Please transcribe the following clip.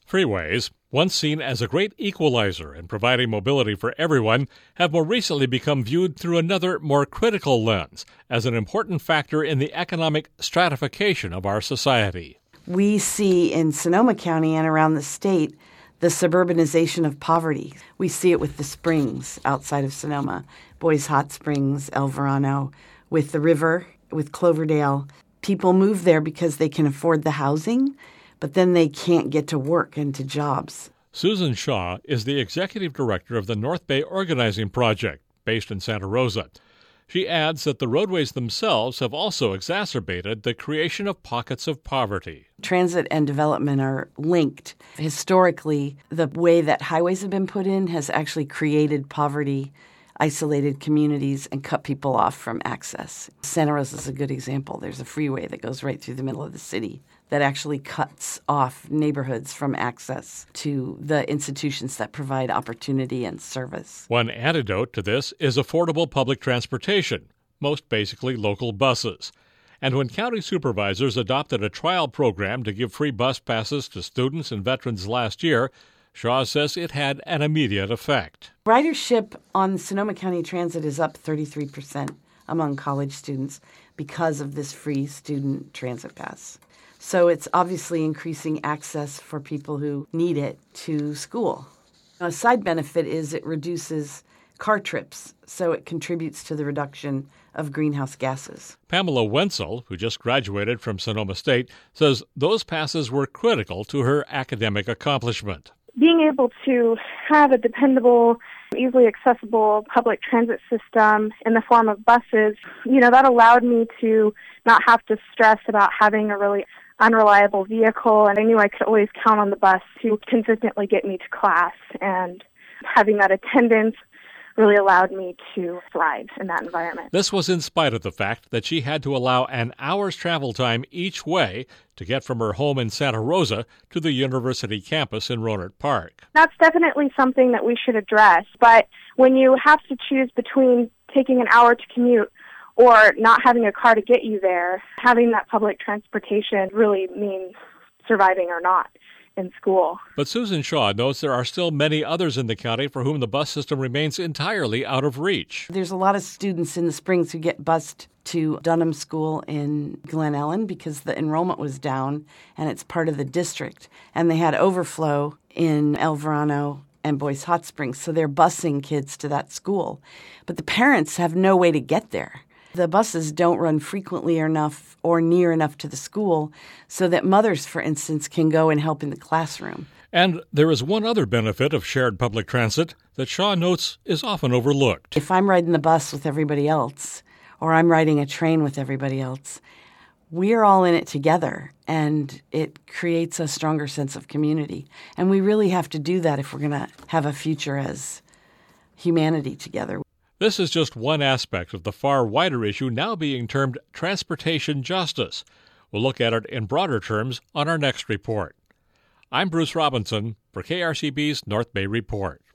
Freeways, once seen as a great equalizer in providing mobility for everyone, have more recently become viewed through another, more critical lens as an important factor in the economic stratification of our society. We see in Sonoma County and around the state the suburbanization of poverty. We see it with the springs outside of Sonoma, Boys Hot Springs, El Verano, with the river, with Cloverdale. People move there because they can afford the housing, but then they can't get to work and to jobs. Susan Shaw is the executive director of the North Bay Organizing Project, based in Santa Rosa. She adds that the roadways themselves have also exacerbated the creation of pockets of poverty. Transit and development are linked. Historically, the way that highways have been put in has actually created poverty, isolated communities, and cut people off from access. Santa Rosa is a good example. There's a freeway that goes right through the middle of the city that actually cuts off neighborhoods from access to the institutions that provide opportunity and service. One antidote to this is affordable public transportation, most basically local buses. And when county supervisors adopted a trial program to give free bus passes to students and veterans last year, Shaw says it had an immediate effect. Ridership on Sonoma County Transit is up 33% among college students because of this free student transit pass. So it's obviously increasing access for people who need it to school. A side benefit is it reduces car trips, so it contributes to the reduction of greenhouse gases. Pamela Wenzel, who just graduated from Sonoma State, says those passes were critical to her academic accomplishment. Being able to have a dependable, easily accessible public transit system in the form of buses, that allowed me to not have to stress about having a really unreliable vehicle, and I knew I could always count on the bus to consistently get me to class, and having that attendance really allowed me to thrive in that environment. This was in spite of the fact that she had to allow an hour's travel time each way to get from her home in Santa Rosa to the university campus in Rohnert Park. That's definitely something that we should address, but when you have to choose between taking an hour to commute or not having a car to get you there, having that public transportation really means surviving or not in school. But Susan Shaw knows there are still many others in the county for whom the bus system remains entirely out of reach. There's a lot of students in the Springs who get bused to Dunham School in Glen Ellen because the enrollment was down and it's part of the district. And they had overflow in El Verano and Boys Hot Springs, so they're busing kids to that school. But the parents have no way to get there. The buses don't run frequently enough or near enough to the school so that mothers, for instance, can go and help in the classroom. And there is one other benefit of shared public transit that Shaw notes is often overlooked. If I'm riding the bus with everybody else or I'm riding a train with everybody else, we're all in it together, and it creates a stronger sense of community. And we really have to do that if we're going to have a future as humanity together. This is just one aspect of the far wider issue now being termed transportation justice. We'll look at it in broader terms on our next report. I'm Bruce Robinson for KRCB's North Bay Report.